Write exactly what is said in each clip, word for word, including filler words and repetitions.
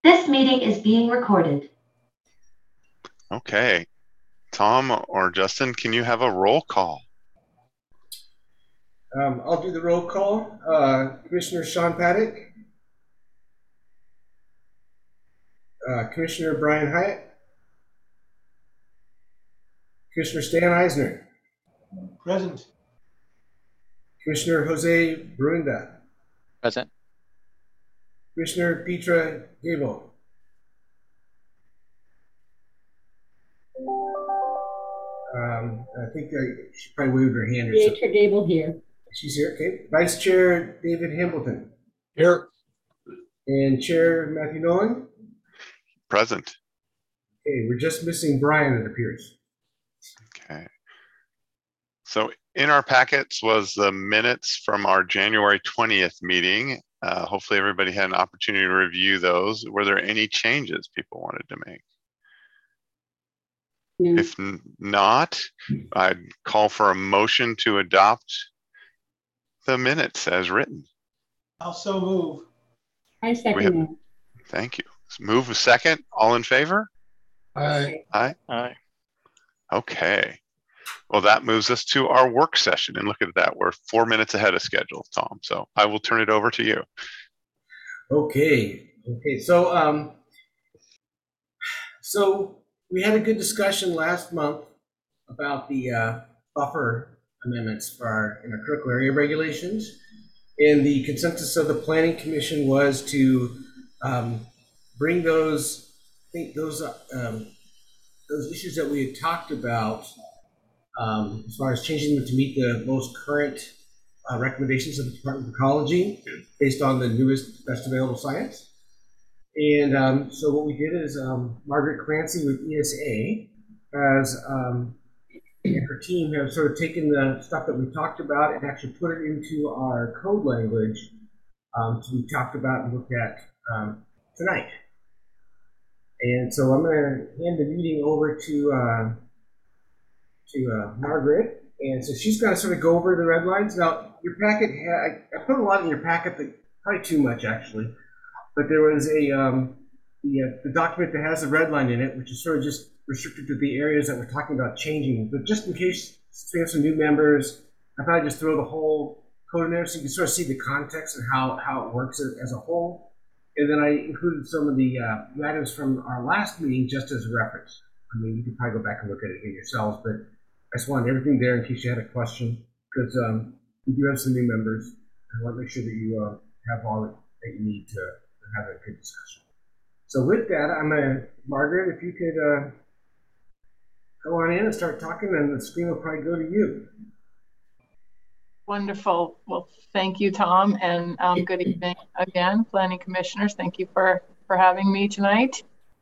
This meeting is being recorded. Okay. Tom or Justin, can you have a roll call? Um, I'll do the roll call. Uh, Commissioner Sean Paddock. Uh, Commissioner Brian Hyatt. Commissioner Stan Eisner. Present. Commissioner Jose Brunda. Present. Commissioner Petra Gable. Um, I think I, she probably waved her hand or something. Petra Gable here. She's here. Okay. Vice Chair David Hamilton. Here. And Chair Matthew Nolan. Present. Okay, we're just missing Brian, it appears. Okay. So in our packets was the minutes from our January twentieth meeting. Uh, hopefully everybody had an opportunity to review those. Were there any changes people wanted to make? No. If n- not, I'd call for a motion to adopt the minutes as written. Also move. I We second have- that. Thank you. Let's move a second. All in favor? Aye. Aye. Aye. Okay. Well, that moves us to our work session. And look at that. We're four minutes ahead of schedule, Tom. So I will turn it over to you. Okay. Okay. So, um, so we had a good discussion last month about the uh, buffer amendments for our, in our critical area regulations, and the consensus of the Planning Commission was to um, bring those, I think those um, those issues that we had talked about, um, as far as changing them to meet the most current uh, recommendations of the Department of Ecology, based on the newest, best available science. And um, so what we did is um, Margaret Clancy with E S A has, um, and her team have sort of taken the stuff that we talked about and actually put it into our code language um, to be talked about and looked at um, tonight. And so I'm going to hand the meeting over to uh, to uh, Margaret, and so she's going to sort of go over the red lines. Now, your packet, ha- I, I put a lot in your packet, but probably too much actually. But there was a um, the, uh, the document that has a red line in it, which is sort of just restricted to the areas that we're talking about changing. But just in case we have some new members, I thought I'd just throw the whole code in there so you can sort of see the context and how, how it works as, as a whole. And then I included some of the uh, items from our last meeting just as a reference. I mean, you can probably go back and look at it again yourselves, but I just wanted everything there in case you had a question, because um, we do have some new members. I want to make sure that you uh, have all that you need to have a good discussion. So with that, I'm going to, Margaret, if you could uh, go on in and start talking, and the screen will probably go to you. Wonderful. Well, thank you, Tom, and um, good evening again, Planning Commissioners. Thank you for, for having me tonight.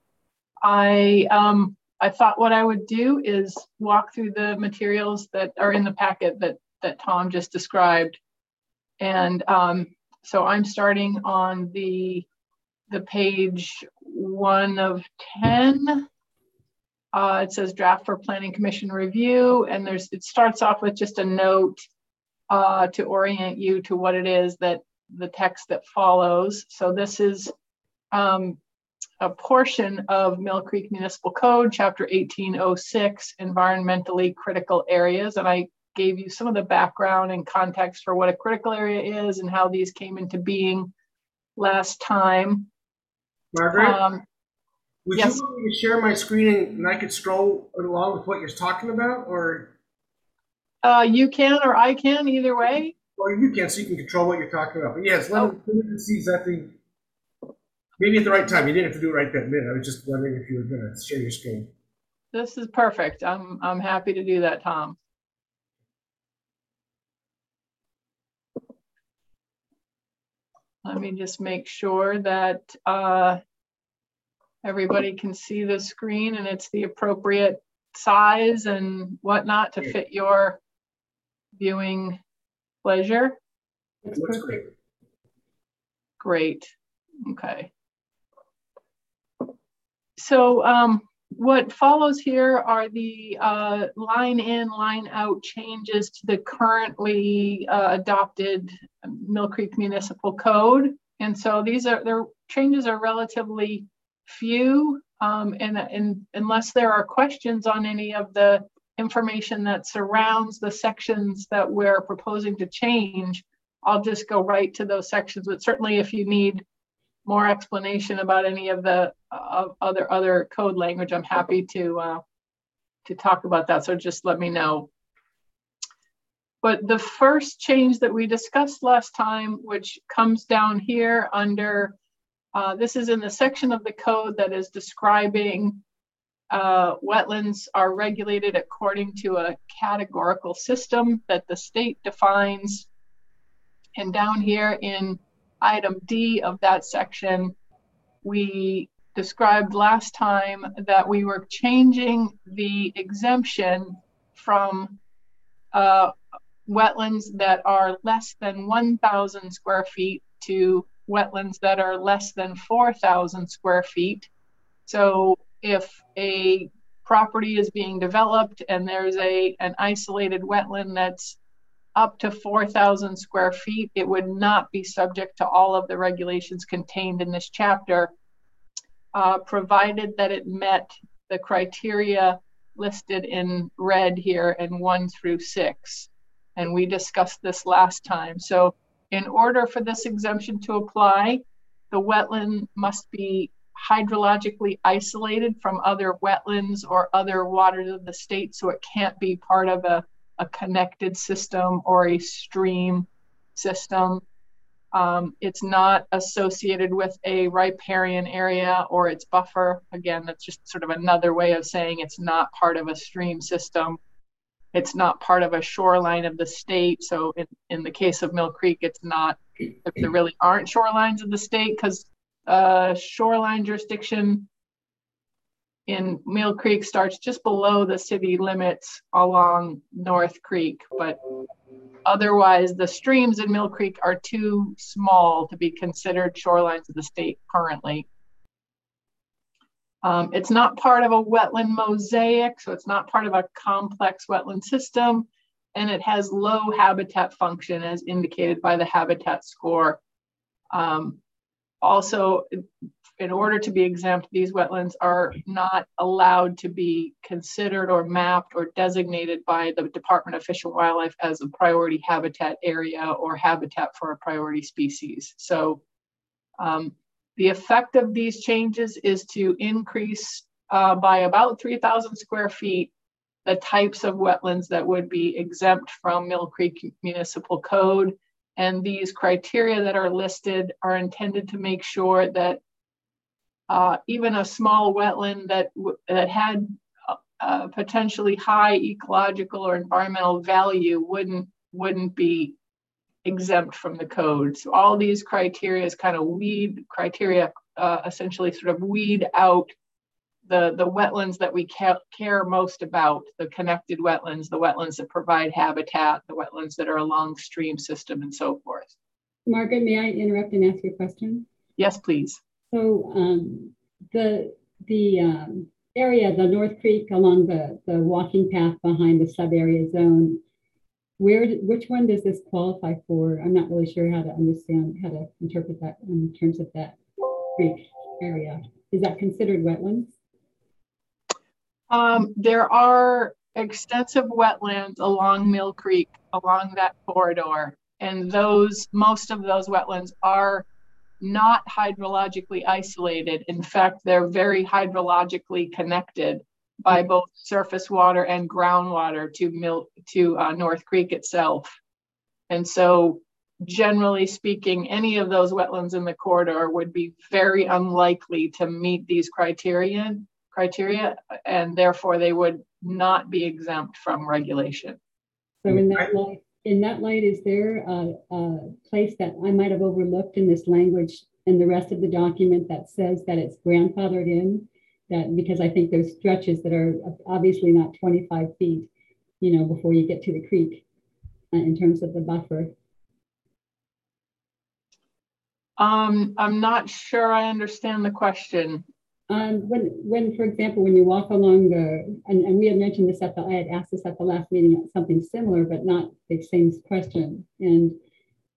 I um, I thought what I would do is walk through the materials that are in the packet that, that Tom just described. And um, so I'm starting on the the page one of ten. Uh, it says draft for Planning Commission review, and there's it starts off with just a note uh, to orient you to what it is that the text that follows. So this is um, a portion of Mill Creek Municipal Code, Chapter eighteen oh six, Environmentally Critical Areas, and I gave you some of the background and context for what a critical area is and how these came into being last time. Margaret, um, would yes. you want me to share my screen and I could scroll along with what you're talking about, or? Uh, you can, or I can, either way. Or you can, so you can control what you're talking about. But yes, let Oh. me see exactly. Maybe at the right time. You didn't have to do it right that minute. I was just wondering if you were going to share your screen. This is perfect. I'm I'm happy to do that, Tom. Let me just make sure that uh, everybody can see the screen and it's the appropriate size and whatnot to fit your viewing pleasure. It looks great. Great. Okay. So um, what follows here are the uh, line in, line out changes to the currently uh, adopted Mill Creek Municipal Code. And so these are, their changes are relatively few. Um, and, and unless there are questions on any of the information that surrounds the sections that we're proposing to change, I'll just go right to those sections. But certainly if you need more explanation about any of the uh, other other code language, I'm happy to uh, to talk about that. So just let me know. But the first change that we discussed last time, which comes down here under, uh, this is in the section of the code that is describing uh, wetlands are regulated according to a categorical system that the state defines. And down here in item D of that section, we described last time that we were changing the exemption from uh, wetlands that are less than one thousand square feet to wetlands that are less than four thousand square feet. So if a property is being developed and there's a an isolated wetland that's up to four thousand square feet, it would not be subject to all of the regulations contained in this chapter, uh, provided that it met the criteria listed in red here in one through six. And we discussed this last time. So in order for this exemption to apply, the wetland must be hydrologically isolated from other wetlands or other waters of the state, so it can't be part of a, a connected system or a stream system. Um, it's not associated with a riparian area or its buffer. Again, that's just sort of another way of saying it's not part of a stream system. It's not part of a shoreline of the state. So in, in the case of Mill Creek, it's not, there really aren't shorelines of the state, because uh, shoreline jurisdiction in Mill Creek starts just below the city limits along North Creek. But otherwise, the streams in Mill Creek are too small to be considered shorelines of the state currently. Um, it's not part of a wetland mosaic, so it's not part of a complex wetland system, and it has low habitat function as indicated by the habitat score. Um, also, in order to be exempt, these wetlands are not allowed to be considered or mapped or designated by the Department of Fish and Wildlife as a priority habitat area or habitat for a priority species. So um, the effect of these changes is to increase uh, by about three thousand square feet the types of wetlands that would be exempt from Mill Creek Municipal Code. And these criteria that are listed are intended to make sure that uh, even a small wetland that, that had uh, potentially high ecological or environmental value wouldn't, wouldn't be exempt from the code. So all these criteria is kind of weed criteria, uh, essentially sort of weed out the, the wetlands that we ca care most about, the connected wetlands, the wetlands that provide habitat, the wetlands that are along stream system and so forth. Margaret, may I interrupt and ask you a question? Yes, please. So um, the, the um, area, the North Creek along the, the walking path behind the sub-area zone, Where, which one does this qualify for? I'm not really sure how to understand, how to interpret that in terms of that creek area. Is that considered wetlands? Um, there are extensive wetlands along Mill Creek, along that corridor. And those, most of those wetlands are not hydrologically isolated. In fact, they're very hydrologically connected by both surface water and groundwater to Mill, to uh, North Creek itself. And so generally speaking, any of those wetlands in the corridor would be very unlikely to meet these criteria, criteria, and therefore they would not be exempt from regulation. So in that light, in that light, is there a, a place that I might have overlooked in this language and the rest of the document that says that it's grandfathered in? That, because I think there's stretches that are obviously not twenty-five feet, you know, before you get to the creek uh, in terms of the buffer. Um, I'm not sure I understand the question. Um, when, when, for example, when you walk along the, and, and we had mentioned this at the, I had asked this at the last meeting, something similar, but not the same question. And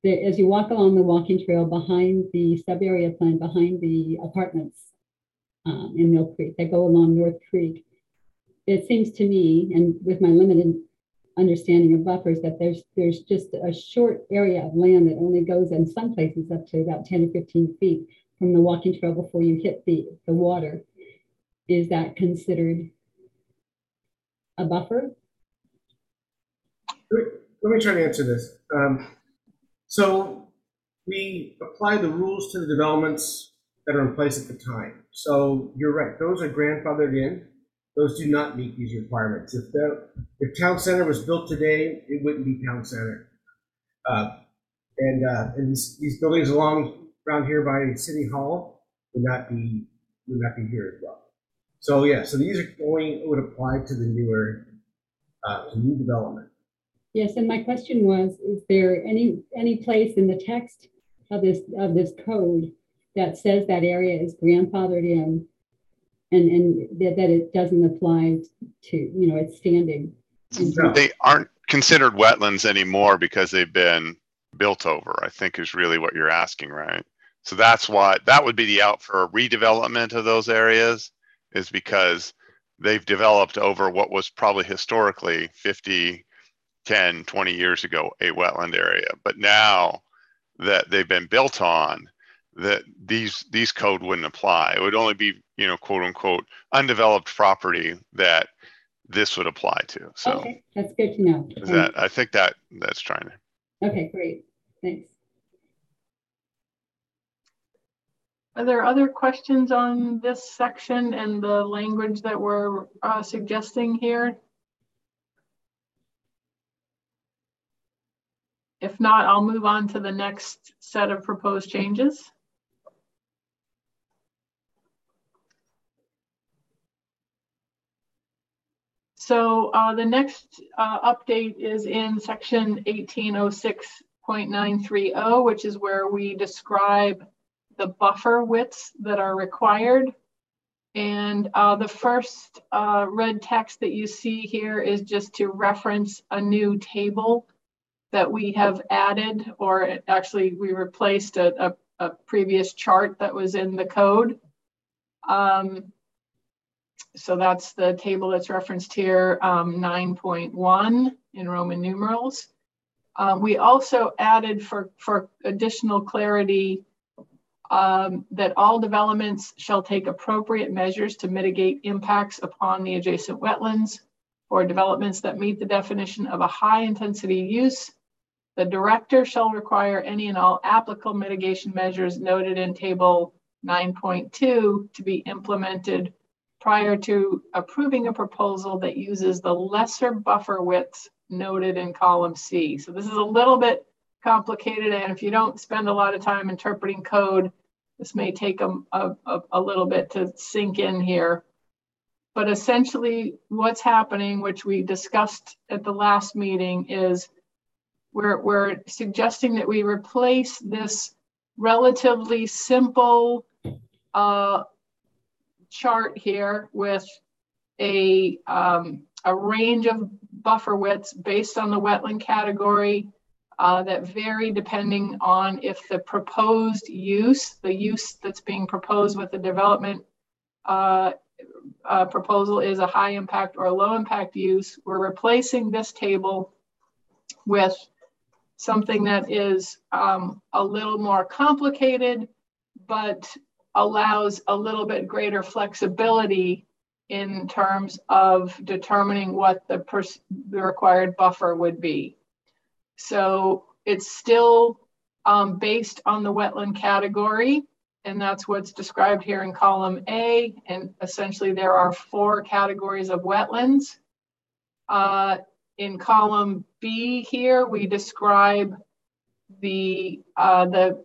the, as you walk along the walking trail behind the sub-area plan, behind the apartments um, in Mill Creek that go along North Creek, it seems to me, and with my limited understanding of buffers, that there's there's just a short area of land that only goes in some places up to about ten or fifteen feet from the walking trail before you hit the, the water. Is that considered a buffer? Let me, let me try to answer this. Um, so we apply the rules to the developments that are in place at the time. So you're right, those are grandfathered in. Those do not meet these requirements. If the if Town Center was built today, it wouldn't be Town Center. Uh, and uh, and these, these buildings along around here by City Hall would not be would not be here as well. So yeah, so these are only would apply to the newer uh, to new development. Yes, and my question was: is there any any place in the text of this of this code that says that area is grandfathered in? And, and that, that it doesn't apply to, you know, it's standing. No. They aren't considered wetlands anymore because they've been built over, I think is really what you're asking, right? So that's why that would be the out for a redevelopment of those areas, is because they've developed over what was probably historically fifty, ten, twenty years ago, a wetland area. But now that they've been built on, that these these code wouldn't apply. It would only be, you know, quote unquote, undeveloped property that this would apply to. So okay, that's good to know. is that I think that that's trying to. Okay, great. Thanks. Are there other questions on this section and the language that we're uh, suggesting here? If not, I'll move on to the next set of proposed changes. So uh, the next uh, update is in section eighteen oh six point nine three oh, which is where we describe the buffer widths that are required. And uh, the first uh, red text that you see here is just to reference a new table that we have added, or actually we replaced a, a, a previous chart that was in the code. Um, So that's the table that's referenced here, um, nine point one in Roman numerals. Uh, we also added for, for additional clarity um, that all developments shall take appropriate measures to mitigate impacts upon the adjacent wetlands. For developments that meet the definition of a high intensity use, the director shall require any and all applicable mitigation measures noted in table nine point two to be implemented prior to approving a proposal that uses the lesser buffer widths noted in column C. So this is a little bit complicated, and if you don't spend a lot of time interpreting code, this may take a, a, a little bit to sink in here. But essentially what's happening, which we discussed at the last meeting, is we're, we're suggesting that we replace this relatively simple uh, chart here with a, um, a range of buffer widths based on the wetland category uh, that vary depending on if the proposed use, the use that's being proposed with the development uh, uh, proposal is a high impact or a low impact use. We're replacing this table with something that is um, a little more complicated, but allows a little bit greater flexibility in terms of determining what the, pers the required buffer would be. So it's still um, based on the wetland category, and that's what's described here in column A. And essentially there are four categories of wetlands. Uh, in column B here, we describe the, uh, the,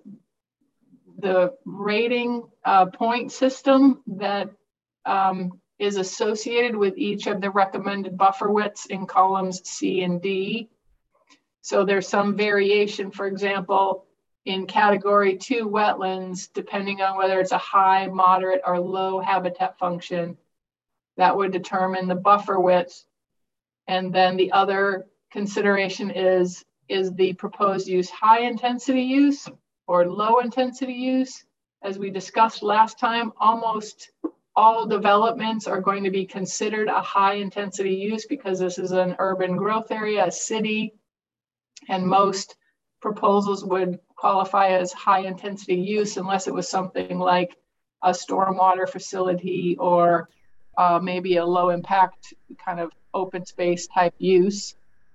the rating uh, point system that um, is associated with each of the recommended buffer widths in columns C and D. So there's some variation, for example, in category two wetlands, depending on whether it's a high, moderate, or low habitat function, that would determine the buffer width. And then the other consideration is is the proposed use high intensity use or low intensity use? As we discussed last time, almost all developments are going to be considered a high intensity use because this is an urban growth area, a city, and most proposals would qualify as high intensity use unless it was something like a stormwater facility or uh, maybe a low impact kind of open space type use.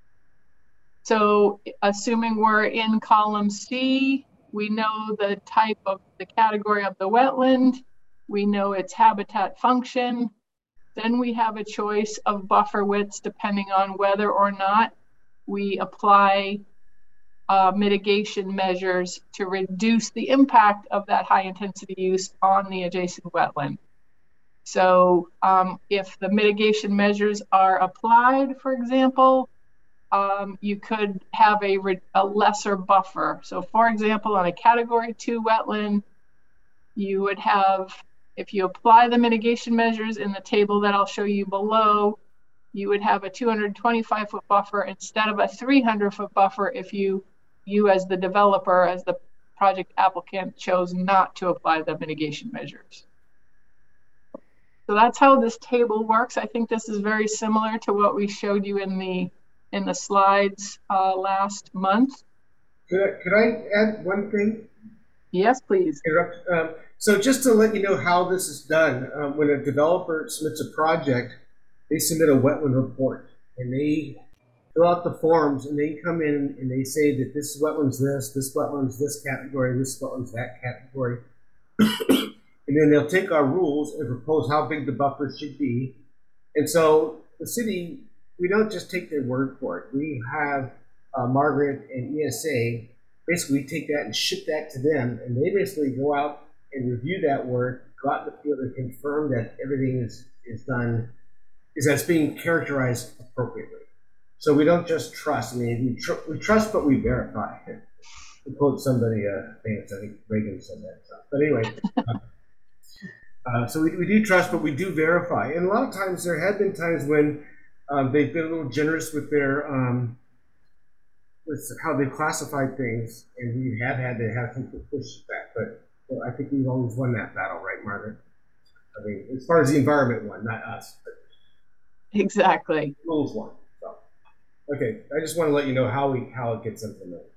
So assuming we're in column C, we know the type of the category of the wetland, we know its habitat function, then we have a choice of buffer widths depending on whether or not we apply uh, mitigation measures to reduce the impact of that high intensity use on the adjacent wetland. So um, if the mitigation measures are applied, for example, um, you could have a, a lesser buffer. So for example, on a category two wetland, you would have, if you apply the mitigation measures in the table that I'll show you below, you would have a two hundred twenty-five foot buffer instead of a three hundred foot buffer if you, you as the developer, as the project applicant, chose not to apply the mitigation measures. So that's how this table works. I think this is very similar to what we showed you in the in the slides uh, last month. Could I, could I add one thing? Yes, please. Um, so just to let you know how this is done, um, when a developer submits a project, they submit a wetland report and they fill out the forms and they come in and they say that this wetland's this, this wetland's this category, this wetland's that category. And then they'll take our rules and propose how big the buffer should be. And so the city, we don't just take their word for it. We have uh, Margaret and E S A basically take that and ship that to them, and they basically go out and review that work, go out in the field and confirm that everything is, is done, is that's being characterized appropriately. So we don't just trust. I mean, we, tr we trust, but we verify. To quote somebody uh, famous, I think Reagan said that stuff. But anyway. uh, Uh, so we, we do trust, but we do verify. And a lot of times there have been times when um, they've been a little generous with their um, with how they classified things, and we have had to have some pushback. But well, I think we've always won that battle, right, Margaret? I mean, as far as the environment won, not us. But exactly. Rules won. So, okay, I just want to let you know how we how it gets implemented.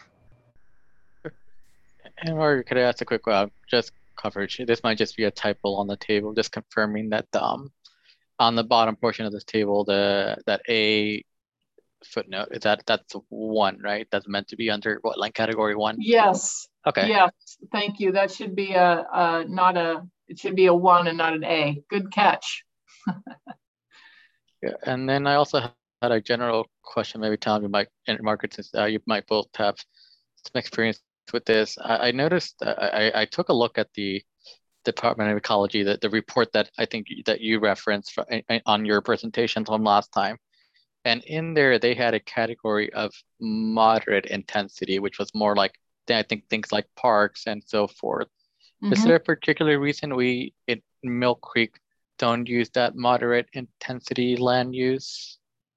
And Margaret, could I ask a quick uh, just coverage? This might just be a typo on the table, just confirming that um on the bottom portion of this table, the that A footnote is that that's one, right? That's meant to be under wetland category one. Yes. Okay. Yes. Thank you. That should be a, a not a. It should be a one and not an A. Good catch. Yeah, and then I also had a general question. Maybe Tom, you might, and Margaret, since uh, you might both have some experience with this. I, I noticed, I, I took a look at the Department of Ecology, the, the report that I think that you referenced for, on your presentation from last time. And in there, they had a category of moderate intensity, which was more like, I think, things like parks and so forth. Mm-hmm. Is there a particular reason we in Mill Creek don't use that moderate intensity land use?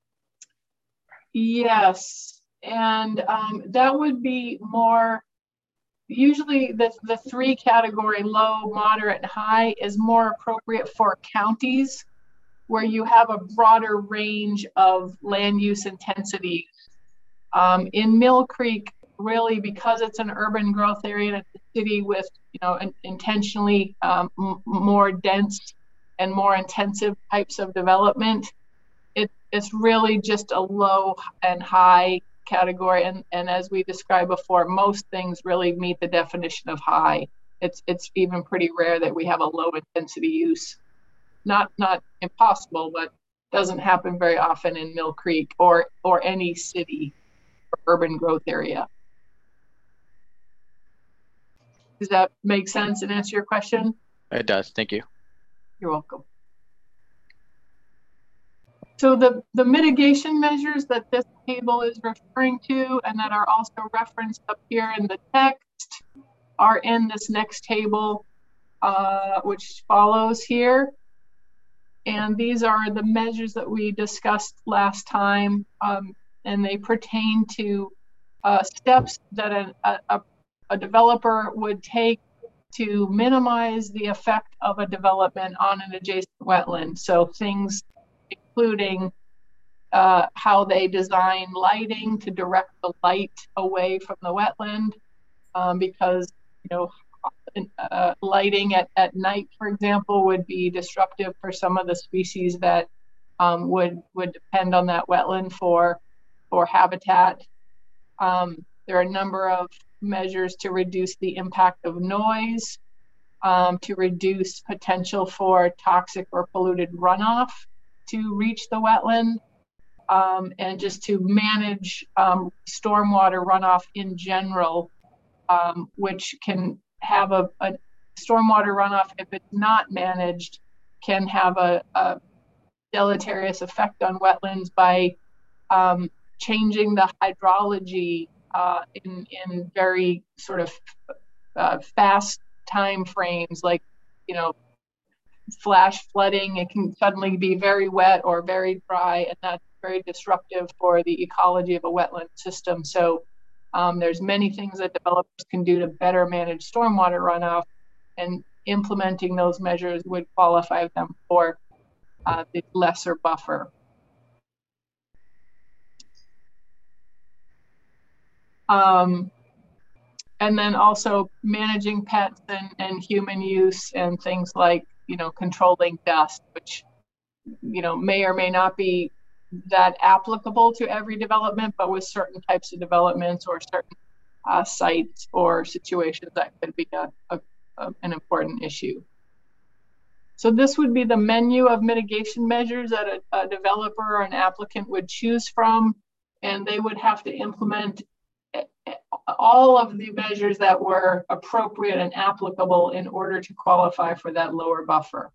Yes, and um, that would be more, usually the, the three category, low, moderate, and high, is more appropriate for counties where you have a broader range of land use intensity. Um, in Mill Creek, really, because it's an urban growth area and it's a city with, you know, an intentionally um, m more dense and more intensive types of development, it, it's really just a low and high category, and and as we described before, most things really meet the definition of high. It's it's even pretty rare that we have a low intensity use. Not not impossible, but doesn't happen very often in Mill Creek or or any city or urban growth area. Does that make sense and answer your question? It does. Thank you. You're welcome. So the, the mitigation measures that this table is referring to and that are also referenced up here in the text are in this next table, uh, which follows here. And these are the measures that we discussed last time, um, and they pertain to uh, steps that a, a, a developer would take to minimize the effect of a development on an adjacent wetland. So things including uh, how they design lighting to direct the light away from the wetland, um, because, you know, uh, lighting at, at night, for example, would be disruptive for some of the species that um, would, would depend on that wetland for, for habitat. Um, there are a number of measures to reduce the impact of noise, um, to reduce potential for toxic or polluted runoff to reach the wetland, um, and just to manage um, stormwater runoff in general, um, which can have a, a stormwater runoff, if it's not managed, can have a, a deleterious effect on wetlands by um, changing the hydrology uh, in, in very sort of uh, fast time frames, like, you know, flash flooding. It can suddenly be very wet or very dry, and that's very disruptive for the ecology of a wetland system. So um, there's many things that developers can do to better manage stormwater runoff, and implementing those measures would qualify them for uh, the lesser buffer. Um, and then also managing pets and, and human use and things like, you know, controlling dust, which, you know, may or may not be that applicable to every development, but with certain types of developments or certain uh, sites or situations, that could be a, a, a, an important issue. So this would be the menu of mitigation measures that a, a developer or an applicant would choose from, and they would have to implement all of the measures that were appropriate and applicable in order to qualify for that lower buffer.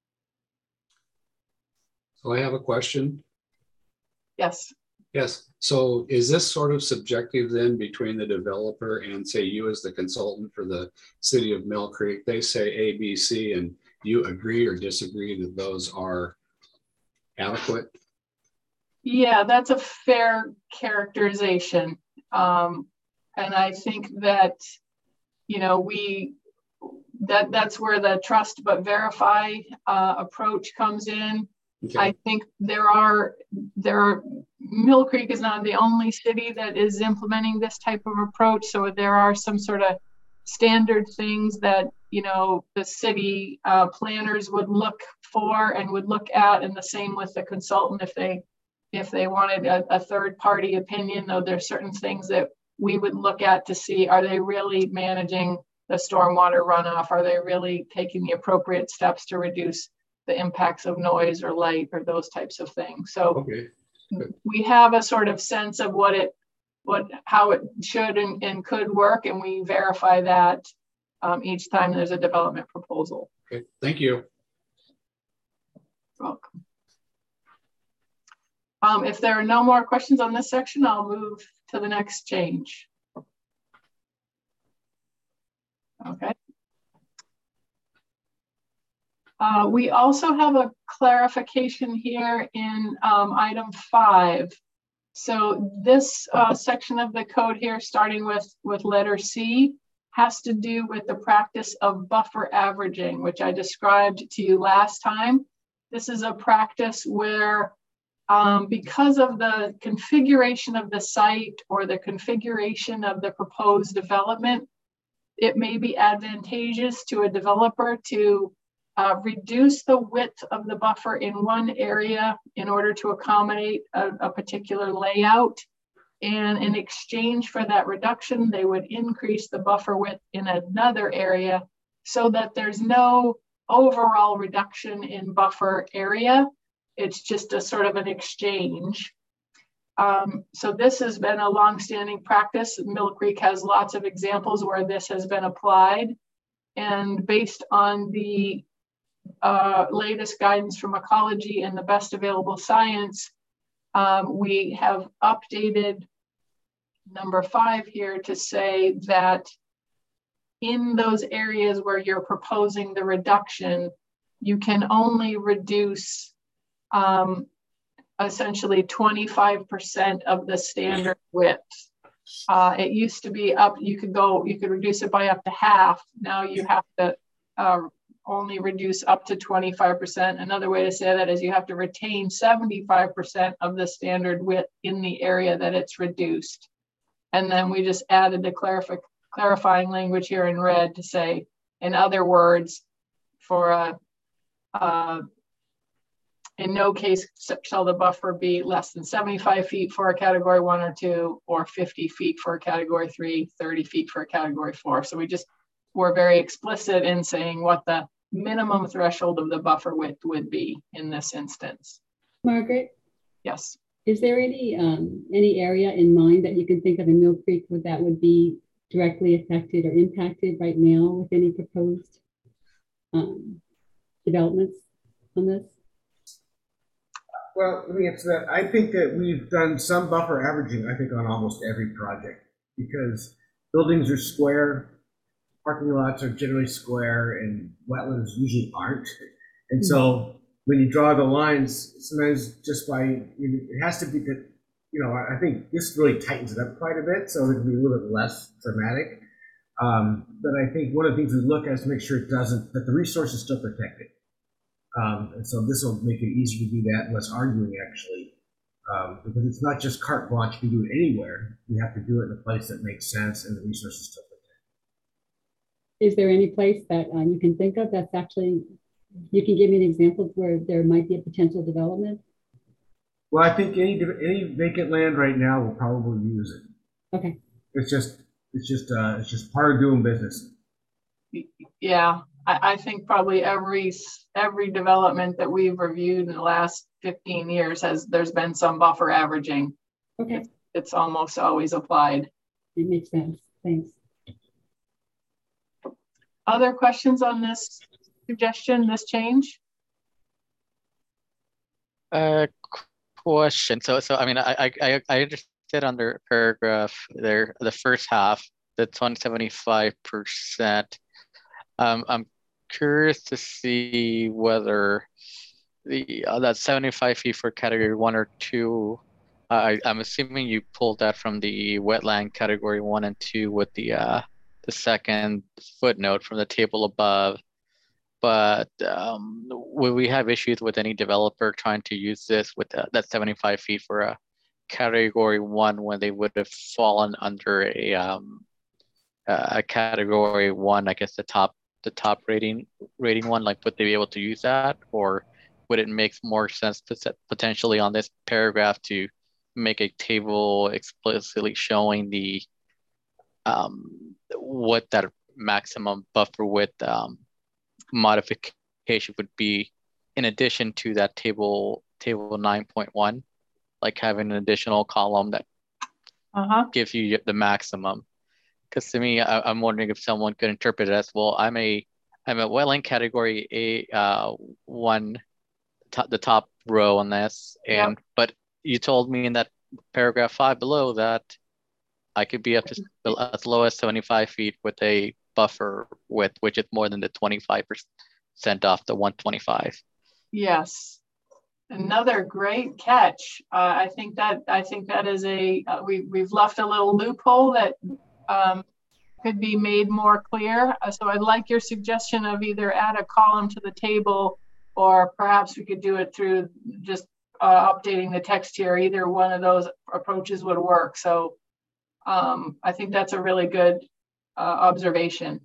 So I have a question. Yes. Yes. So is this sort of subjective then between the developer and, say, you as the consultant for the city of Mill Creek? They say A, B, C, and you agree or disagree that those are adequate? Yeah, that's a fair characterization. Um, and I think that, you know, we, that that's where the trust but verify uh, approach comes in. Okay. I think there are, there are, Mill Creek is not the only city that is implementing this type of approach. So there are some sort of standard things that, you know, the city uh, planners would look for and would look at, and the same with the consultant if they, if they wanted a, a third party opinion, though there's certain things that we would look at to see, are they really managing the stormwater runoff? Are they really taking the appropriate steps to reduce the impacts of noise or light or those types of things? So okay. We have a sort of sense of what it, what, how it should and, and could work, and we verify that um, each time there's a development proposal. Okay, thank you. You're welcome. Um, if there are no more questions on this section, I'll move to the next change. Okay. Uh, we also have a clarification here in um, item five. So this uh, section of the code here, starting with, with letter C, has to do with the practice of buffer averaging, which I described to you last time. This is a practice where Um, because of the configuration of the site or the configuration of the proposed development, it may be advantageous to a developer to uh, reduce the width of the buffer in one area in order to accommodate a, a particular layout. And in exchange for that reduction, they would increase the buffer width in another area so that there's no overall reduction in buffer area. It's just a sort of an exchange. Um, so this has been a longstanding practice. Mill Creek has lots of examples where this has been applied. And based on the uh, latest guidance from ecology and the best available science, um, we have updated number five here to say that in those areas where you're proposing the reduction, you can only reduce um, essentially twenty-five percent of the standard width. Uh, it used to be up, you could go, you could reduce it by up to half. Now you have to uh, only reduce up to twenty-five percent. Another way to say that is you have to retain seventy-five percent of the standard width in the area that it's reduced. And then we just added the clarify, clarifying language here in red to say, in other words, for a, uh, in no case shall the buffer be less than seventy-five feet for a category one or two, or fifty feet for a category three, thirty feet for a category four. So we just were very explicit in saying what the minimum threshold of the buffer width would be in this instance. Margaret, Yes. is there any um, any area in mind that you can think of in Mill Creek where that would be directly affected or impacted right now with any proposed um, developments on this? Well, let me answer that. I think that we've done some buffer averaging, I think, on almost every project, because buildings are square, parking lots are generally square, and wetlands usually aren't. And so when you draw the lines, sometimes just by, it has to be that, you know, I think this really tightens it up quite a bit, so it'll be a little bit less dramatic. Um, but I think one of the things we look at is to make sure it doesn't, that the resource is still protected. Um, and so this will make it easier to do that and less arguing, actually, um, because it's not just carte blanche, you can do it anywhere. You have to do it in a place that makes sense and the resources still protected. Is there any place that uh, you can think of that's actually, you can give me an example where there might be a potential development? Well, I think any any vacant land right now will probably use it. Okay. It's just it's just uh, it's just part of doing business. Yeah, I, I think probably every every development that we've reviewed in the last fifteen years has there's been some buffer averaging. Okay. It's, it's almost always applied. It makes sense. Thanks. Other questions on this suggestion, this change? Uh, question. So, so I mean, I I I understood under paragraph there, the first half, the twenty seventy-five percent. Um, I'm curious to see whether the uh, that seventy-five feet for category one or two. I I'm assuming you pulled that from the wetland category one and two with the uh the second footnote from the table above. But um, will we have issues with any developer trying to use this with uh, that seventy-five feet for a category one when they would have fallen under a um, a category one, I guess the top the top rating rating one? Like, would they be able to use that, or would it make more sense to set potentially on this paragraph to make a table explicitly showing the um, what that maximum buffer width um, modification would be in addition to that table table nine point one, like having an additional column that uh-huh. gives you the maximum? Because to me, I, I'm wondering if someone could interpret it as, well, I'm a I'm a wetland category A uh, one, top, the top row on this, and yep. But you told me in that paragraph five below that I could be up to as low as seventy-five feet with a buffer width, which is more than the twenty-five percent off the one twenty-five. Yes, another great catch. Uh, I think that I think that is a uh, we we've left a little loophole that um, could be made more clear. Uh, so I'd like your suggestion of either add a column to the table, or perhaps we could do it through just uh, updating the text here. Either one of those approaches would work. So um, I think that's a really good uh, observation.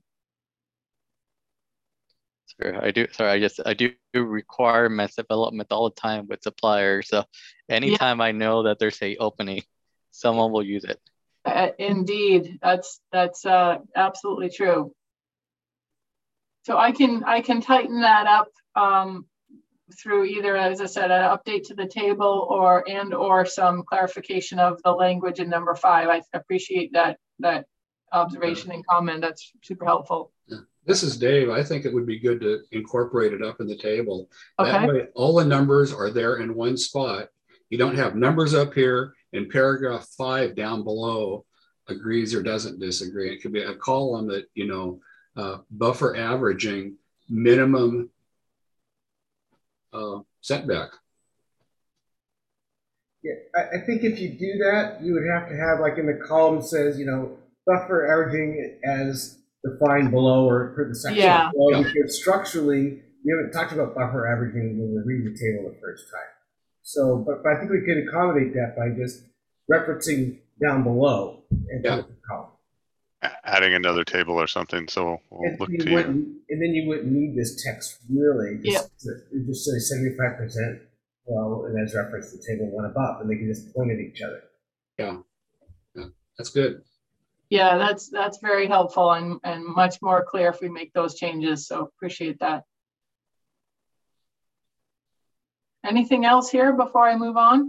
Sure, I do. Sorry, I just I do requirements development all the time with suppliers. So anytime yeah. I know that there's a opening, someone will use it. Uh, indeed, that's that's uh, absolutely true. So I can I can tighten that up um, through either, as I said, an update to the table or and or some clarification of the language in number five. I appreciate that that observation and comment. That's super helpful. Yeah. This is Dave. I think it would be good to incorporate it up in the table. Okay. That way, all the numbers are there in one spot. You don't have numbers up here and paragraph five down below agrees or doesn't disagree. It could be a column that, you know, uh, buffer averaging minimum uh, setback. Yeah, I, I think if you do that, you would have to have, like in the column says, you know, buffer averaging as defined below or per the section Yeah. below, Yeah. because structurally, we haven't talked about buffer averaging when we're reading the table the first time. So, but, but I think we could accommodate that by just referencing down below and Yeah. the column. A- Adding another table or something, so we'll And look you to you. wouldn't, and then you wouldn't need this text really. Yep. Just, it just say seventy-five percent. Well, and as reference the table one above, and they can just point at each other. Yeah. Yeah, that's good. Yeah, that's, that's very helpful and, and much more clear if we make those changes. So appreciate that. Anything else here before I move on?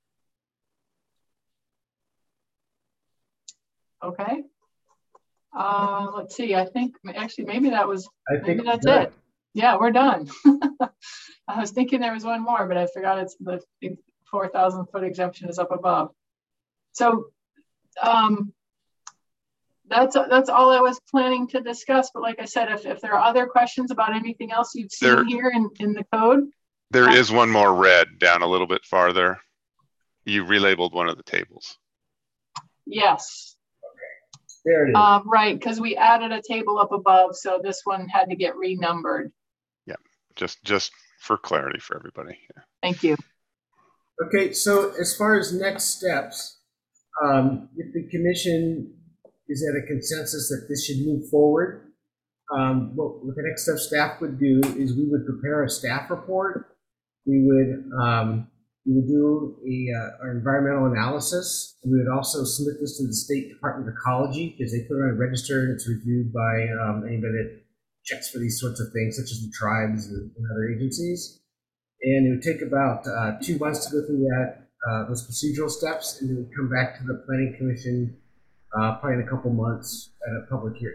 Okay. Uh, let's see, I think actually maybe that was, I think maybe that's that- it. Yeah, we're done. I was thinking there was one more, but I forgot it's the four thousand foot exemption is up above. So um, that's that's all I was planning to discuss. But like I said, if, if there are other questions about anything else you've seen There- here in, in the code. There is one more red down a little bit farther. You relabeled one of the tables. Yes, There it is. um, right, because we added a table up above, so this one had to get renumbered. Just, just for clarity for everybody. Yeah. Thank you. Okay, so as far as next steps, um, if the commission is at a consensus that this should move forward, um, what, what the next step staff would do is we would prepare a staff report. We would um, we would do a uh, our environmental analysis. We would also submit this to the State Department of Ecology because they put it on a register and it's reviewed by um, anybody that checks for these sorts of things, such as the tribes and, and other agencies. And it would take about uh, two months to go through that, uh, those procedural steps, and it would come back to the Planning Commission uh, probably in a couple months at a public hearing.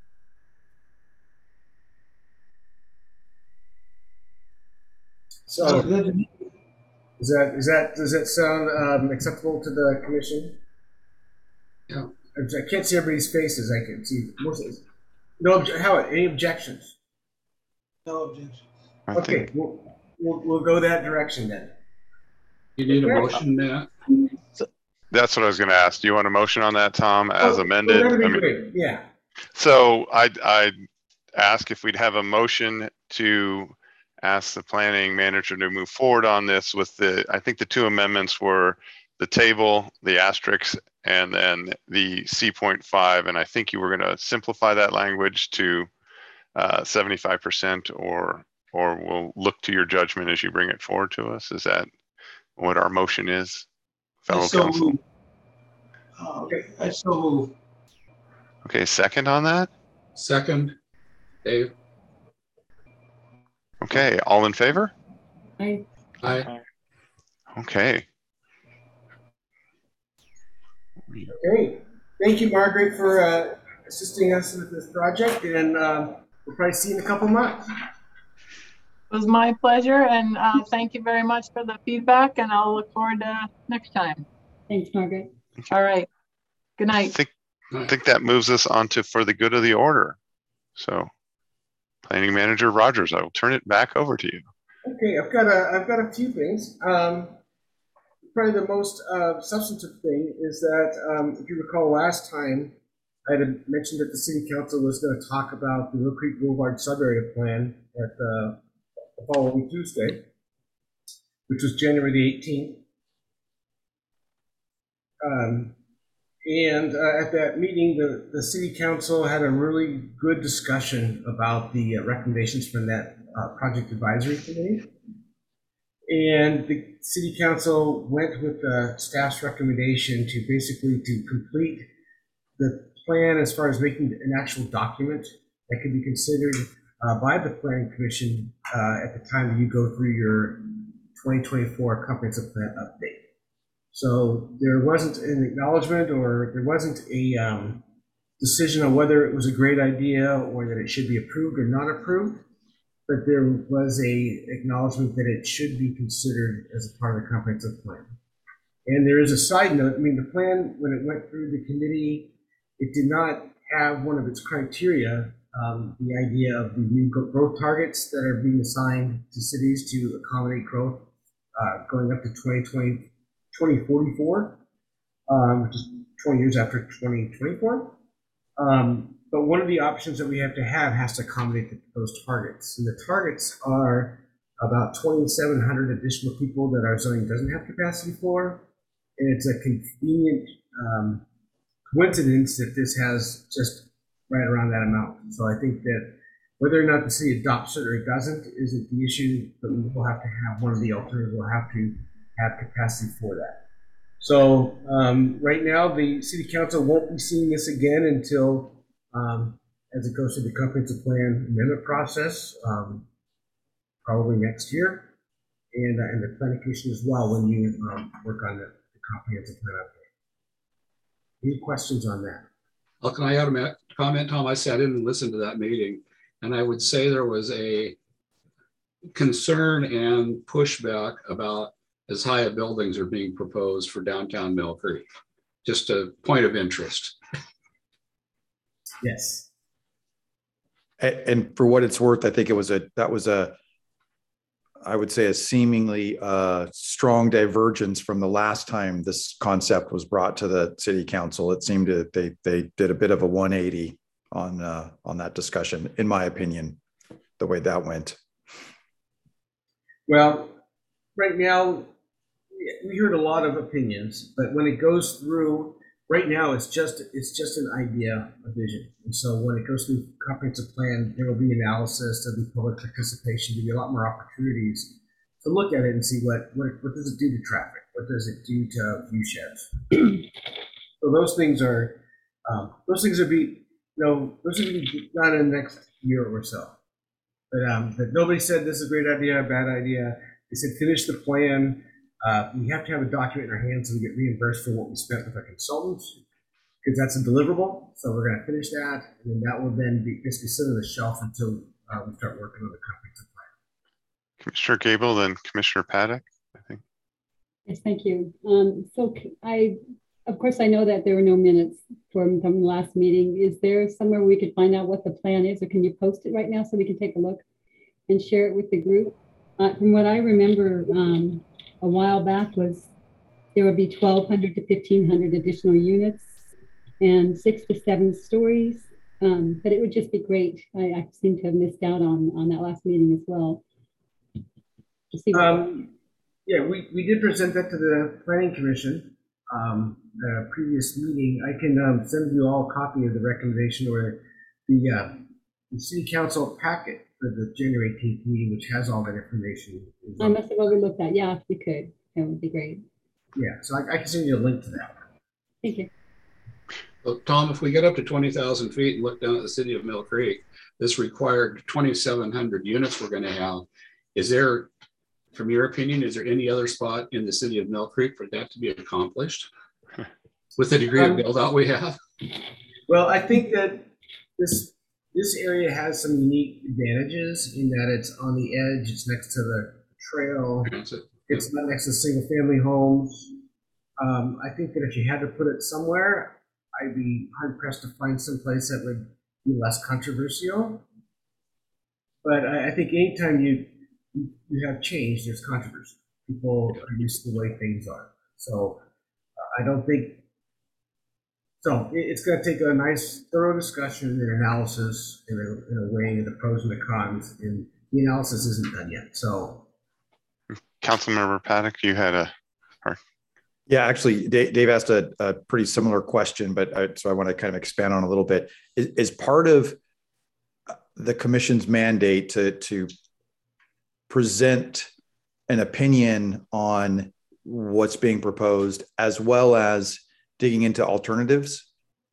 So Sounds good to me. is that is that does that sound um, acceptable to the commission? Yeah. I can't see everybody's faces. I can see most. Of, no, obje- how any objections? No objection. I Okay, think we'll, we'll we'll go that direction then. You need a Okay. motion, Matt? that's what I was going to ask. Do you want a motion on that, Tom, as Oh, amended? That'd be I mean, great. Yeah. so I'd, I'd ask if we'd have a motion to ask the planning manager to move forward on this with the, I think the two amendments were the table, the asterisks, and then the C point five. And I think you were going to simplify that language to uh, seventy-five percent, or, or we'll look to your judgment as you bring it forward to us. Is that what our motion is, I fellow so council? move. Uh, I so move. Okay, second on that? Second, Dave? Okay, all in favor? I, Aye. Okay. Great. Thank you, Margaret, for uh, assisting us with this project, and um, we'll probably see you in a couple months. It was my pleasure, and uh, thank you very much for the feedback, and I'll look forward to next time. thanks, Margaret. All right. Good I night. think, I think that moves us on to for the good of the order. So, Planning Manager Rogers, I will turn it back over to you. Okay, I've got a I've got a few things. Um, probably the most uh, substantive thing is that um, if you recall last time, I had mentioned that the City Council was going to talk about the Mill Creek Boulevard sub-area plan at uh, the following Tuesday, which was January the eighteenth. Um, and uh, at that meeting, the, the City Council had a really good discussion about the uh, recommendations from that uh, Project Advisory Committee. And the City Council went with the staff's recommendation to basically to complete the plan as far as making an actual document that could be considered uh, by the Planning Commission uh, at the time that you go through your twenty twenty-four comprehensive plan update. So there wasn't an acknowledgement, or there wasn't a um, decision on whether it was a great idea or that it should be approved or not approved, but there was a acknowledgement that it should be considered as a part of the comprehensive plan. And there is a side note. I mean, the plan, when it went through the committee, it did not have one of its criteria, um, the idea of the new growth targets that are being assigned to cities to accommodate growth uh, going up to twenty twenty, twenty forty-four, um, which is twenty years after twenty twenty-four. Um, but one of the options that we have to have has to accommodate the, those targets. And the targets are about twenty-seven hundred additional people that our zoning doesn't have capacity for. And it's a convenient um, coincidence that this has just right around that amount. So I think that whether or not the city adopts it or it doesn't isn't the issue, but we will have to have one of the alternatives. We'll have to have capacity for that. So um, right now, the city council won't be seeing this again until um, as it goes through the comprehensive plan amendment process, um, probably next year, and, uh, and the planning commission as well when you um, work on the, the comprehensive plan update. Any questions on that? Well, can I add a comment, Tom? I said I didn't listen to that meeting, and I would say there was a concern and pushback about as high a buildings are being proposed for downtown Mill Creek. Just a point of interest. Yes. And for what it's worth, I think it was a, that was a, I would say a seemingly uh, strong divergence from the last time this concept was brought to the city council. It seemed to, they, they did a bit of a one eighty on, uh, on that discussion, in my opinion, the way that went. Well, right now, we heard a lot of opinions, but when it goes through, right now it's just it's just an idea, a vision. And so when it goes through comprehensive plan, there will be analysis, there'll be public participation, there'll be a lot more opportunities to look at it and see what what, what does it do to traffic, what does it do to view sheds. So those things are um, those things are be you know those are be done in the next year or so. But um, but nobody said this is a great idea, a bad idea. They said finish the plan. Uh, we have to have a document in our hands so we get reimbursed for what we spent with our consultants, because that's a deliverable. So we're going to finish that, and then that will then be basically sit on the shelf until uh, we start working on the comprehensive plan. Commissioner Gable, then Commissioner Paddock, I think. Yes, thank you. Um, so I, of course, I know that there were no minutes from, from the last meeting. Is there somewhere we could find out what the plan is, or can you post it right now so we can take a look and share it with the group? Uh, from what I remember, um, a while back was there would be twelve hundred to fifteen hundred additional units and six to seven stories. Um, but it would just be great. I, I seem to have missed out on, on that last meeting as well. To see um, yeah, we, we did present that to the Planning Commission um, at a previous meeting. I can um, send you all a copy of the recommendation or the, uh, the City Council packet for the January eighteenth meeting, which has all that information. I must have overlooked that. Yeah, if you could, that would be great. Yeah, so I, I can send you a link to that. Thank you. Well, Tom, if we get up to twenty thousand feet and look down at the city of Mill Creek, this required twenty-seven hundred units we're going to have. Is there, from your opinion, is there any other spot in the city of Mill Creek for that to be accomplished with the degree um, of build out we have? Well, I think that this This area has some unique advantages in that it's on the edge, it's next to the trail, it's not next to single family homes. Um, I think that if you had to put it somewhere, I'd be hard pressed to find some place that would be less controversial. But I, I think anytime you, you have change, there's controversy. People are used to the way things are. So uh, I don't think, So it's going to take a nice, thorough discussion and analysis in a, in a way of the pros and the cons, and the analysis isn't done yet. So, Councilmember Paddock, you had a. Or... Yeah, actually, Dave, Dave asked a, a pretty similar question, but I, so I want to kind of expand on a little bit. Is, is part of the commission's mandate to to present an opinion on what's being proposed, as well as digging into alternatives?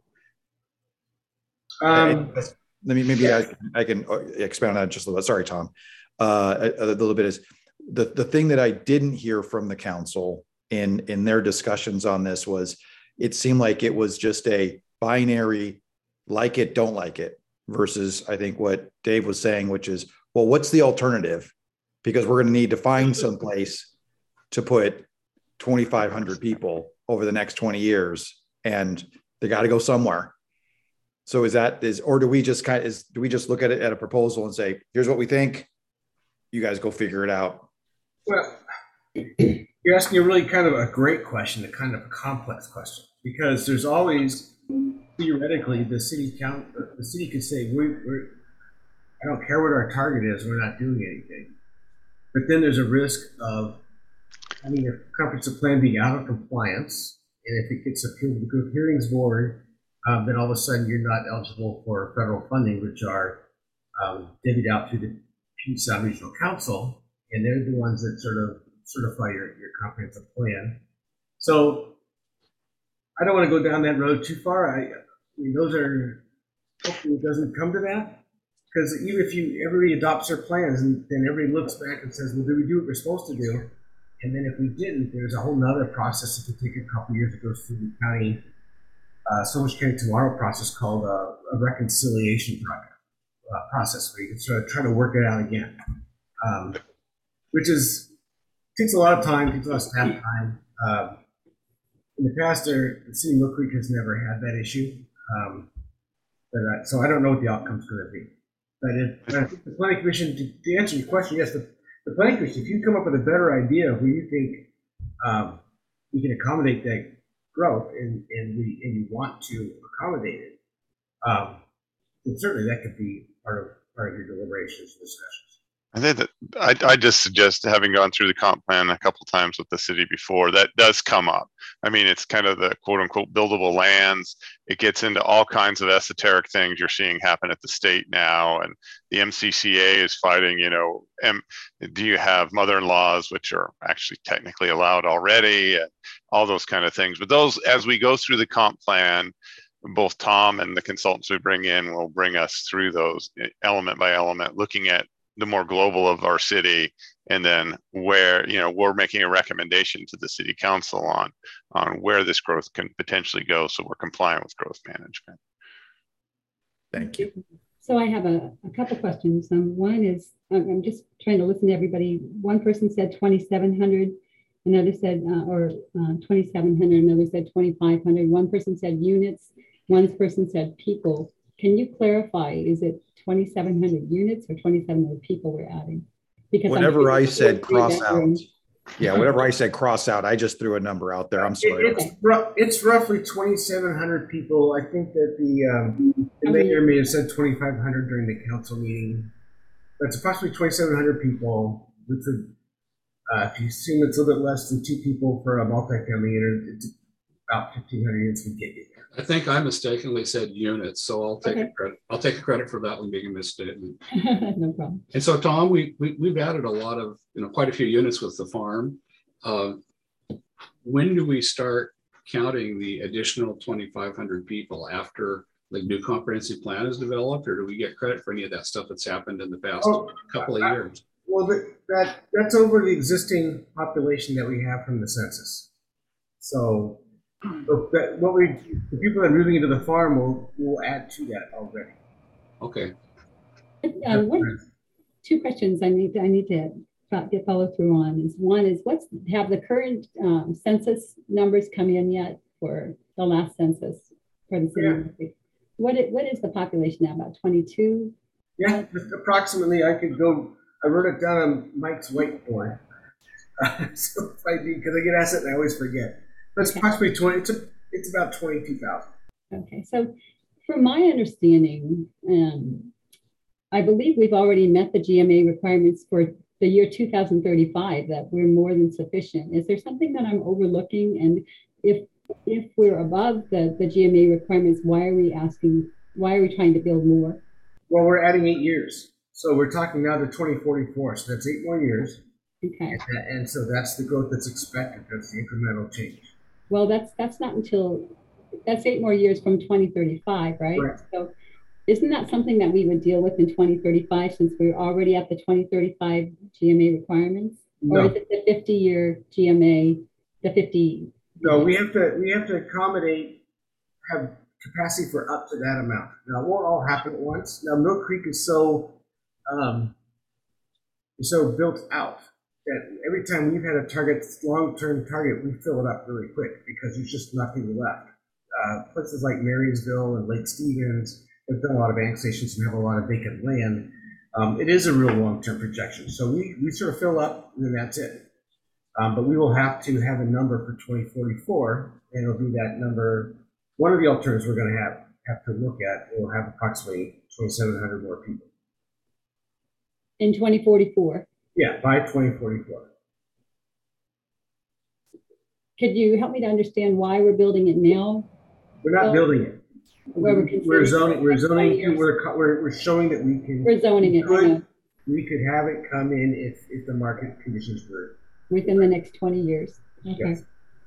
Um, Let me, maybe I, I can expand on that just a little bit. Sorry, Tom. Uh, a, a little bit is the, the thing that I didn't hear from the council in, in their discussions on this was, it seemed like it was just a binary, like it, don't like it, versus I think what Dave was saying, which is, well, what's the alternative? Because we're going to need to find some place to put twenty-five hundred people over the next twenty years, and they got to go somewhere. So is that is, or do we just kind of, is, do we just look at it at a proposal and say, here's what we think, you guys go figure it out? Well, You're asking a really kind of a great question, a kind of a complex question, because there's always theoretically the city count, the city could say, we, we're, I don't care what our target is, we're not doing anything. But then there's a risk of having your comprehensive plan being out of compliance, and if it gets appealed to the group hearings board, um, then all of a sudden you're not eligible for federal funding, which are um, divvied out through the Puget Sound Regional Council, and they're the ones that sort of certify your, your comprehensive plan. So I don't want to go down that road too far. I, I mean, those are, hopefully it doesn't come to that, because even if you, everybody adopts their plans and then everybody looks back and says, well, did we do what we're supposed to do? And then if we didn't, there's a whole nother process that could take a couple of years. It goes through the county, uh, Salish County Tomorrow process called a, a reconciliation project, uh, process where you can sort of try to work it out again, um, which is, takes a lot of time, takes a lot of staff time. Um, in the past, there, the city of Mill Creek has never had that issue. Um, but uh, so I don't know what the outcome's going to be. But, if, but I think the planning commission, to, to answer your question, yes, the, the planning commission, if you come up with a better idea of where you think um, we can accommodate that growth and, and we and you want to accommodate it, um, then certainly that could be part of part of your deliberations and discussions. I think that I, I just suggest, having gone through the comp plan a couple times with the city before, that does come up. I mean, it's kind of the quote unquote buildable lands. It gets into all kinds of esoteric things you're seeing happen at the state now. And the M C C A is fighting, you know, M, do you have mother-in-laws, which are actually technically allowed already, and all those kind of things. But those, as we go through the comp plan, both Tom and the consultants we bring in will bring us through those element by element, looking at the more global of our city, and then where, you know, we're making a recommendation to the city council on on where this growth can potentially go, so we're compliant with growth management. Thank you. So I have a, a couple questions. Um, one is, I'm I'm just trying to listen to everybody. One person said twenty-seven hundred, another said, uh, or uh, twenty-seven hundred, another said twenty-five hundred. One person said units, one person said people. Can you clarify, is it twenty-seven hundred units or twenty-seven hundred people we're adding? Because whenever I said cross out, yeah, whenever I said cross out, I just threw a number out there. I'm sorry. It, it's, it's roughly twenty-seven hundred people. I think that the, um, the mayor may have said twenty-five hundred during the council meeting. That's approximately twenty-seven hundred people, which would, uh, if you assume it's a little bit less than two people for a multifamily unit, it's about fifteen hundred units would get you there. I think I mistakenly said units, so I'll take Okay. a credit. I'll take a credit for that one being a misstatement. No problem. And so, Tom, we, we we've added a lot of, you know, quite a few units with the farm. Uh, when do we start counting the additional twenty-five hundred people after the new comprehensive plan is developed, or do we get credit for any of that stuff that's happened in the past Oh, couple of I- years? Well, that, that that's over the existing population that we have from the census. So, so that, what we the people that are moving into the farm will will add to that already. Okay. Um, one, two questions I need I need to fo- get follow through on is one is what's have the current um, census numbers come in yet for the last census for the city? Yeah. of Mill Creek? What it, what is the population now? About twenty-two? Yeah, just approximately. I could go. I wrote it down on Mike's whiteboard. Uh, so if I do, because I get asked it and I always forget. But it's Okay. approximately twenty. It's a, it's about twenty-two thousand. Okay, so from my understanding, um, I believe we've already met the G M A requirements for the year two thousand thirty-five, that we're more than sufficient. Is there something that I'm overlooking? And if if we're above the, the G M A requirements, why are we asking, why are we trying to build more? Well, we're adding eight years, so we're talking now to twenty forty-four. So that's eight more years, Okay, and, and so that's the growth that's expected. That's the incremental change. well, that's that's not until, that's eight more years from twenty thirty-five, right? Correct. So isn't that something that we would deal with in twenty thirty-five since we're already at the twenty thirty-five G M A requirements? Or No. is it the fifty-year G M A, the fifty? No, we have to we have to accommodate, have capacity for up to that amount. Now, it won't all happen at once. Now, Mill Creek is so um, is so built out that every time we've had a target, long-term target, we fill it up really quick because there's just nothing left. Uh, places like Marysville and Lake Stevens have done a lot of bank stations and have a lot of vacant land. Um, it is a real long-term projection. So we, we sort of fill up and then that's it. Um, but we will have to have a number for twenty forty-four, and it'll be that number. One of the alternatives we're going to have have to look at will have approximately twenty-seven hundred more people. In twenty forty-four. Yeah, by twenty forty-four. Could you help me to understand why we're building it now? We're not Well, building it. Where we're, We're zoning. We're zoning. years. We're, we're we're showing that we can. We're zoning it, I Could, know, we could have it come in if if the market conditions were. within the next twenty years. Okay. Yes.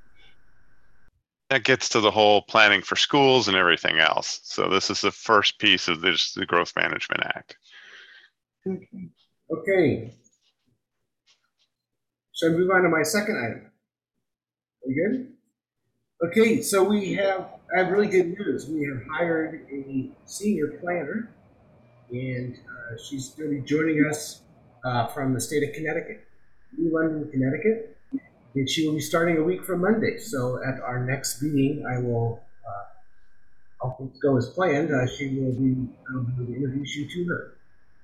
That gets to the whole planning for schools and everything else. So this is the first piece of this, the Growth Management Act. Okay. Okay. So I move on to my second item. Are we good? Okay, so we have, I have really good news. We have hired a senior planner, and uh, she's going to be joining us uh, from the state of Connecticut, New London, Connecticut, and she will be starting a week from Monday. So at our next meeting, I will, uh, all things go as planned, uh, she will be, I will be able to introduce you to her.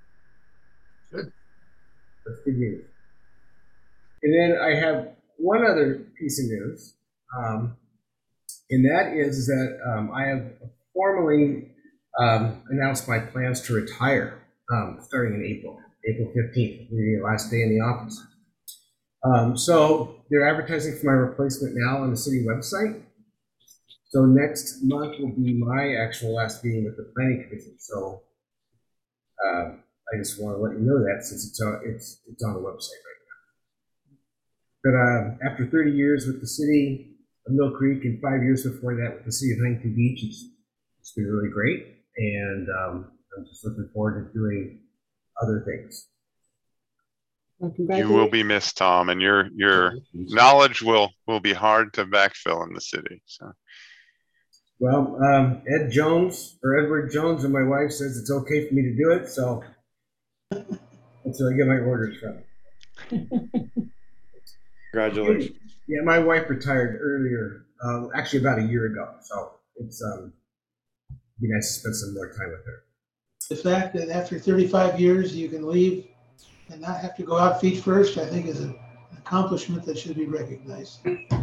Good. That's good news. And then I have one other piece of news. Um, And that is that um, I have formally um, announced my plans to retire um, starting in April, April fifteenth, will be the last day in the office. Um, so they're advertising for my replacement now on the city website. So next month will be my actual last meeting with the planning commission. So um, I just want to let you know that since it's on, it's, it's on the website right now. But uh, after thirty years with the city of Mill Creek and five years before that with the city of Huntington Beach, it's, it's been really great. And um, I'm just looking forward to doing other things. Well, You congratulations. will be missed, Tom, and your your knowledge will will be hard to backfill in the city. So Well, um, Ed Jones or Edward Jones and my wife says it's okay for me to do it, so that's where I get my orders from. Congratulations. Yeah, my wife retired earlier, um, actually about a year ago, so it's um, be nice to spend some more time with her. The fact that after thirty-five years, you can leave and not have to go out feet first, I think is a- an accomplishment that should be recognized. Yeah,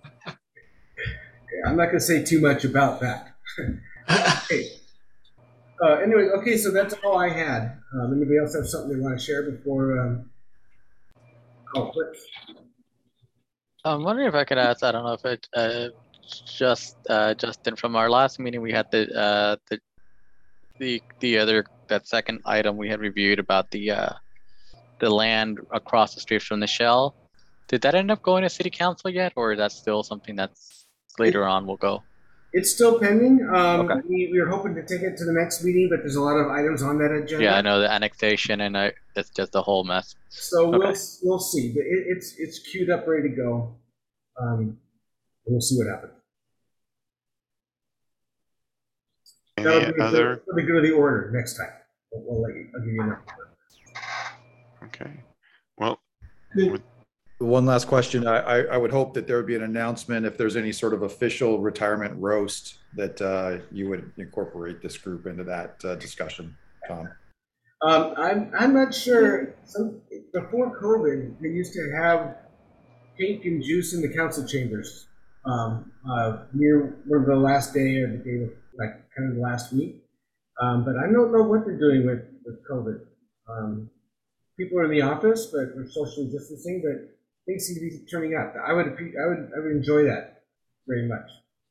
I'm not going to say too much about that. Okay. Uh, anyway, okay, so that's all I had. Um, anybody else have something they want to share before um, call quits? I'm wondering if I could ask, I don't know if it, uh, just, uh, Justin, from our last meeting, we had the, uh, the, the, the other, that second item we had reviewed about the, uh, the land across the street from the Shell. Did that end up going to city council yet, or is that still something that's later on will go? It's still pending. Um, Okay. we, we were hoping to take it to the next meeting, but there's a lot of items on that agenda. Yeah, I know the annexation and I, that's just a whole mess. So we'll Okay. we'll see. But it, it's it's queued up, ready to go. Um, and we'll see what happens. That'll any be, other? that'll be good of the order next time. We'll, we'll let you. I'll give you enough. Okay. Well, Good. One last question. I, I, I would hope that there would be an announcement if there's any sort of official retirement roast that uh, you would incorporate this group into that uh, discussion, Tom. Um, I'm I'm not sure. Some, before COVID, they used to have cake and juice in the council chambers um, uh, near one of the last day or the day of, like kind of the last week. Um, but I don't know what they're doing with with COVID. Um, people are in the office, but we're socially distancing. But things seem to be turning out. I would appre- I would I would enjoy that very much.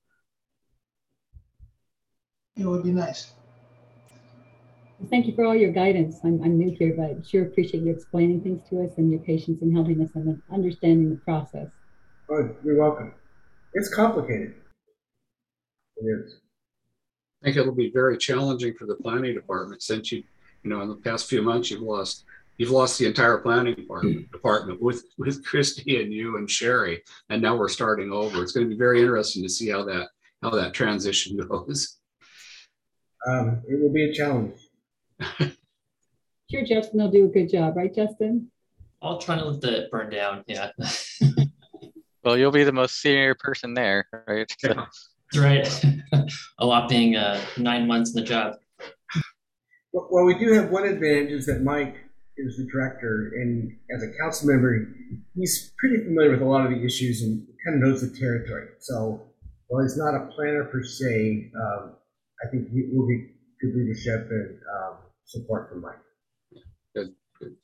It would be nice. Thank you for all your guidance. I'm, I'm new here, but I sure appreciate you explaining things to us and your patience in helping us and understanding the process. Oh, you're welcome. It's complicated. It is. I think it'll be very challenging for the planning department since you, you know, in the past few months, you've lost, you've lost the entire planning department, department with, with Christy and you and Sherry, and now we're starting over. It's going to be very interesting to see how that, how that transition goes. Um, it will be a challenge. Sure, Justin will do a good job, right, Justin? I'll try not to let it burn down. Yeah. Well, you'll be the most senior person there, right? So, That's right. A lot being uh, nine months in the job. Well, well, we do have one advantage is that Mike is the director, and as a council member, he's pretty familiar with a lot of the issues and kind of knows the territory. So while he's not a planner per se, um, I think he will be good leadership and um, support from Mike. Good, good.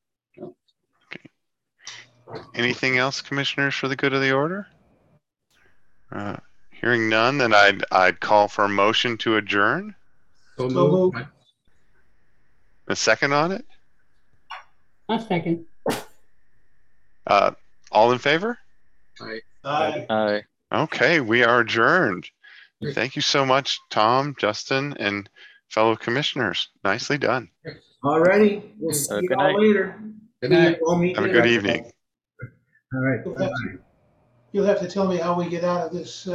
Anything else, commissioners, for the good of the order? Uh, hearing none, then I'd, I'd call for a motion to adjourn. So So moved. moved. A second on it? A second. Uh, all in favor? Aye. Aye. Aye. Okay, we are adjourned. Thank you so much, Tom, Justin, and fellow commissioners. Nicely done. All righty, we'll see Uh, you good all night. later. Good night. We'll meet Have a you good next- evening. All right. You'll have bye-bye. to- you'll have to tell me how we get out of this uh,